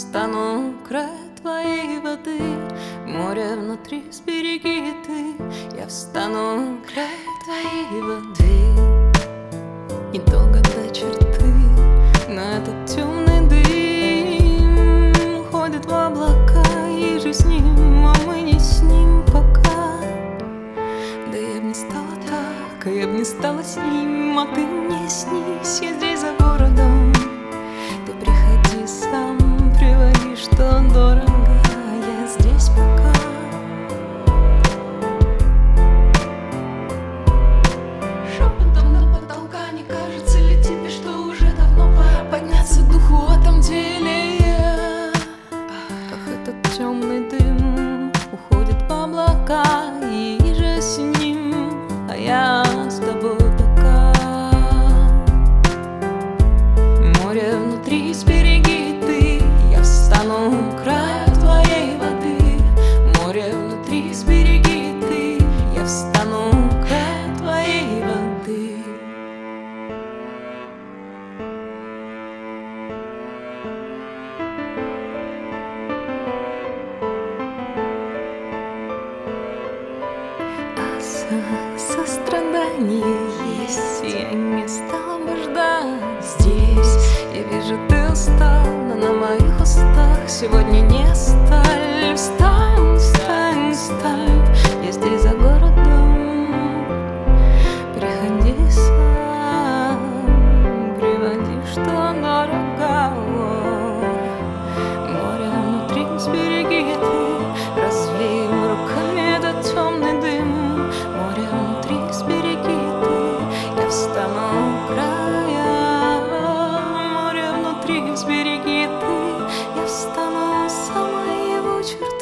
встану у края твоей воды, море внутри, сбереги ты. Я встану у края твоей воды, недолго до черты, но этот темный дым уходит в облака, и же с ним, а мы не с ним пока. Да я б не стала так, а я б не стала с ним, а ты мне снись, я здесь за городом. Ты приходи сам, приводи, что дорого, я здесь пока. Шепотом до потолка, не кажется ли тебе, что уже давно пора подняться духу в этом деле? Ах, этот темный дым уходит в облака, и же с ним, а я с тобой пока. Море внутри, сбереги ты. Я встану у края твоей воды, море внутри, сбереги ты. Я встану у края твоей воды. Сострадание есть, я не стала бы ждать здесь. Я вижу, ты устал, но на моих устах сегодня не сталь. Встань, встань, встань, я здесь за городом. Приходи сам, приводи, что дорого. Море внутри, сбереги ты. Развеем руками этот темный дым. Море внутри, сбереги ты. Я встану у края. Море внутри, сбереги ты. Я встану у самой его черты.